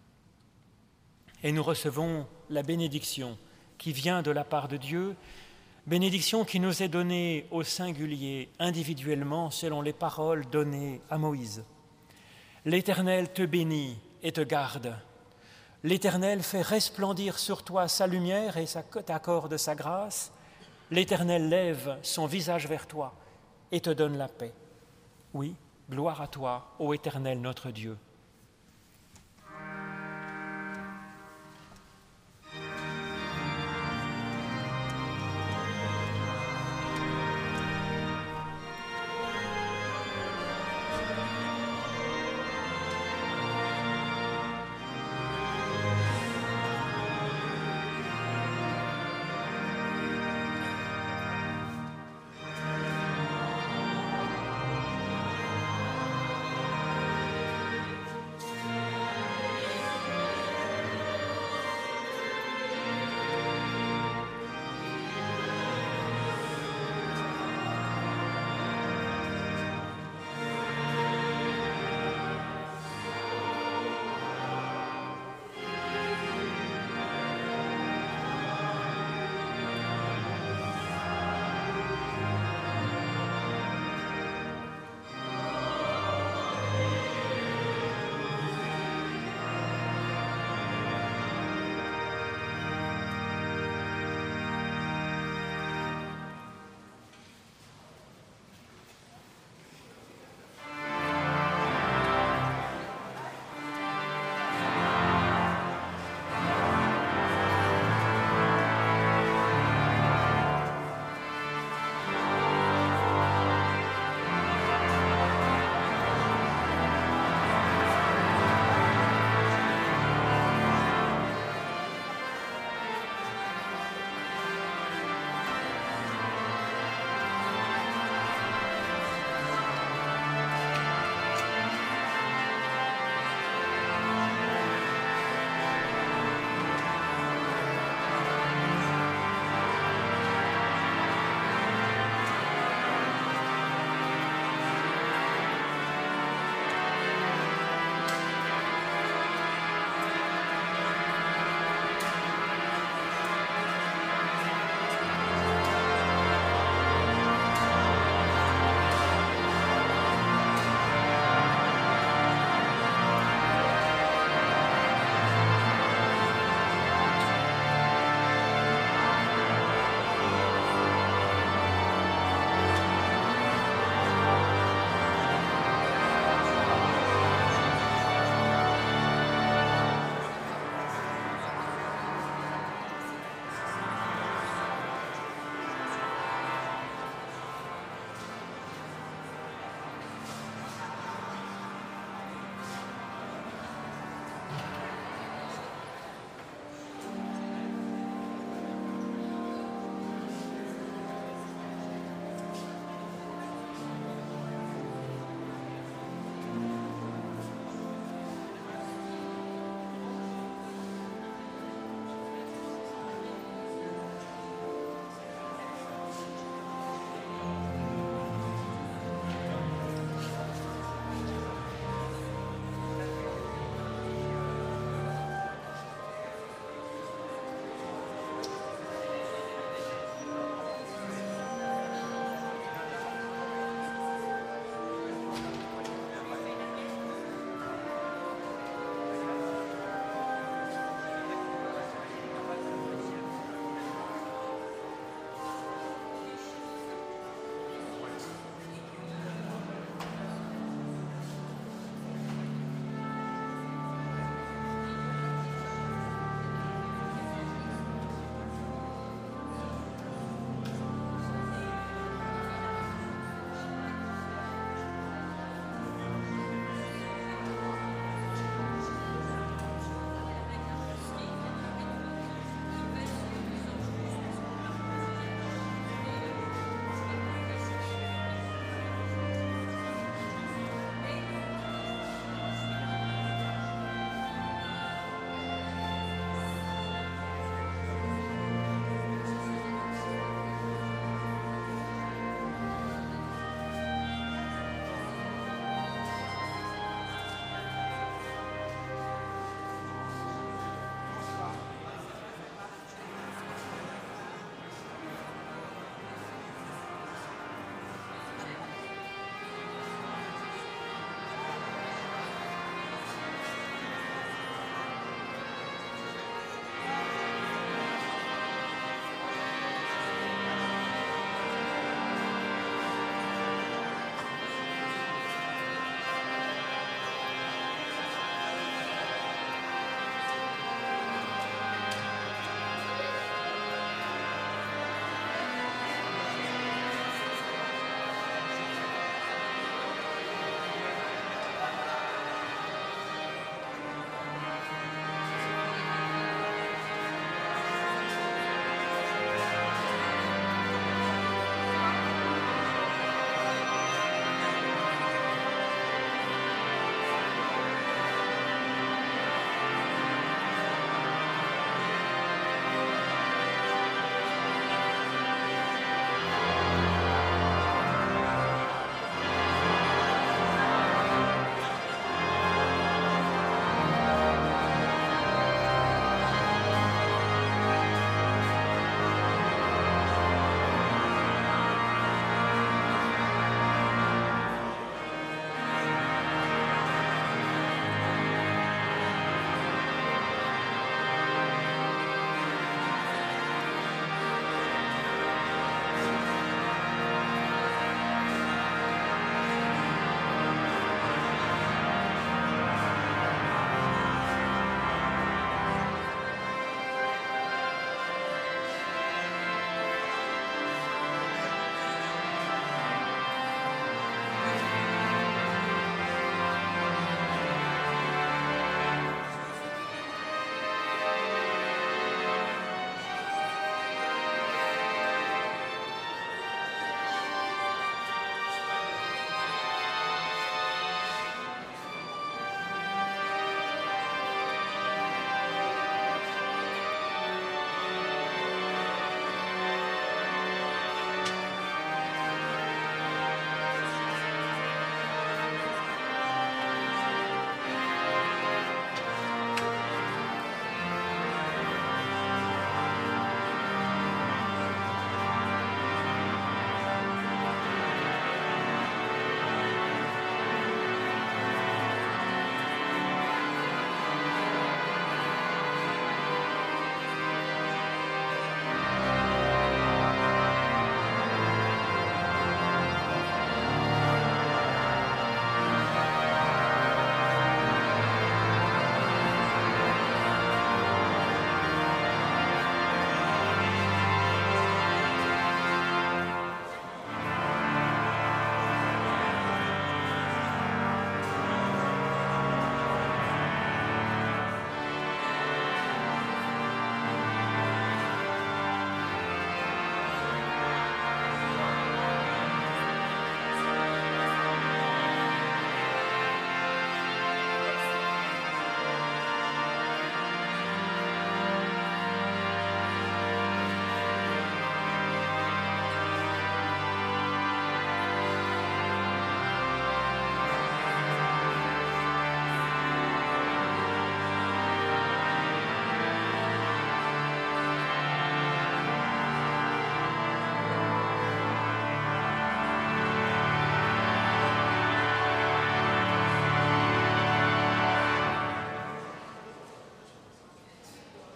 Et nous recevons la bénédiction qui vient de la part de Dieu, bénédiction qui nous est donnée au singulier, individuellement, selon les paroles données à Moïse. L'Éternel te bénit et te garde. L'Éternel fait resplendir sur toi sa lumière et t'accorde sa grâce. L'Éternel lève son visage vers toi et te donne la paix. Oui, gloire à toi, ô Éternel notre Dieu.